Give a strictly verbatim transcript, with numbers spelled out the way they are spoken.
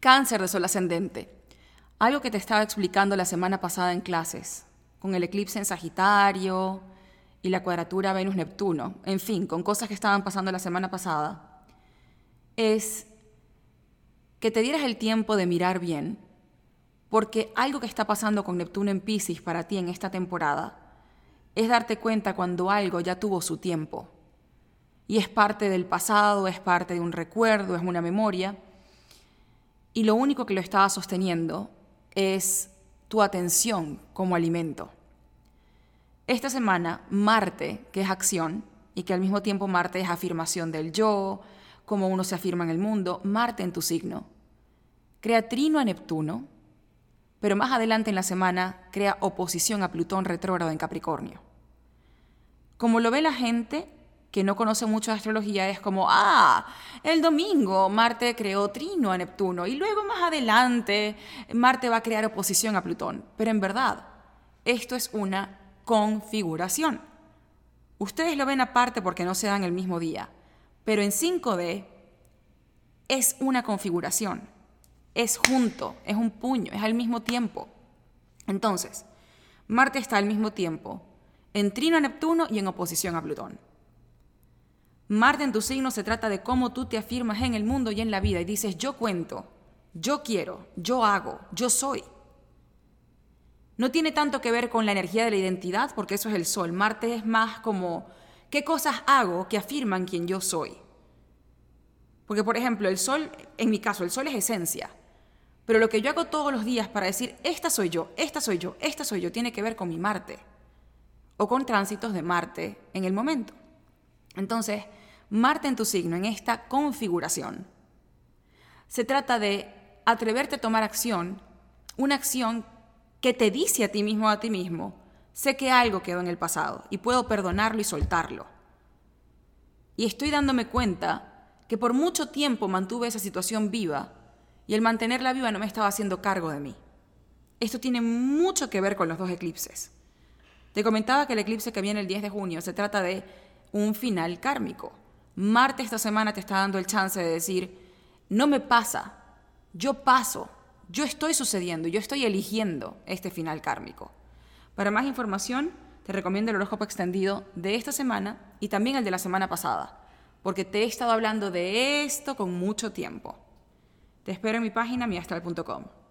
Cáncer de sol ascendente. Algo que te estaba explicando la semana pasada en clases, con el eclipse en Sagitario y la cuadratura Venus-Neptuno, en fin, con cosas que estaban pasando la semana pasada, es que te dieras el tiempo de mirar bien, porque algo que está pasando con Neptuno en Piscis para ti en esta temporada es darte cuenta cuando algo ya tuvo su tiempo y es parte del pasado, es parte de un recuerdo, es una memoria, y lo único que lo estaba sosteniendo es tu atención como alimento. Esta semana, Marte, que es acción, y que al mismo tiempo Marte es afirmación del yo, cómo uno se afirma en el mundo, Marte en tu signo, crea trino a Neptuno, pero más adelante en la semana crea oposición a Plutón retrógrado en Capricornio. Como lo ve la gente que no conoce mucho de astrología, es como, ah, el domingo Marte creó trino a Neptuno y luego más adelante Marte va a crear oposición a Plutón. Pero en verdad, esto es una configuración. Ustedes lo ven aparte porque no se dan el mismo día, pero en cinco D es una configuración, es junto, es un puño, es al mismo tiempo. Entonces, Marte está al mismo tiempo en trino a Neptuno y en oposición a Plutón. Marte en tu signo se trata de cómo tú te afirmas en el mundo y en la vida y dices, yo cuento, yo quiero, yo hago, yo soy. No tiene tanto que ver con la energía de la identidad, porque eso es el Sol. Marte es más como, ¿qué cosas hago que afirman quién yo soy? Porque, por ejemplo, el Sol, en mi caso, el Sol es esencia. Pero lo que yo hago todos los días para decir, esta soy yo, esta soy yo, esta soy yo, tiene que ver con mi Marte. O con tránsitos de Marte en el momento. Entonces, Marte en tu signo, en esta configuración, se trata de atreverte a tomar acción, una acción que te dice a ti mismo o a ti mismo, sé que algo quedó en el pasado y puedo perdonarlo y soltarlo. Y estoy dándome cuenta que por mucho tiempo mantuve esa situación viva y el mantenerla viva no me estaba haciendo cargo de mí. Esto tiene mucho que ver con los dos eclipses. Te comentaba que el eclipse que viene el diez de junio se trata de un final kármico. Marte esta semana te está dando el chance de decir, no me pasa, yo paso, yo estoy sucediendo, yo estoy eligiendo este final kármico. Para más información, te recomiendo el horóscopo extendido de esta semana y también el de la semana pasada, porque te he estado hablando de esto con mucho tiempo. Te espero en mi página mi astral punto com.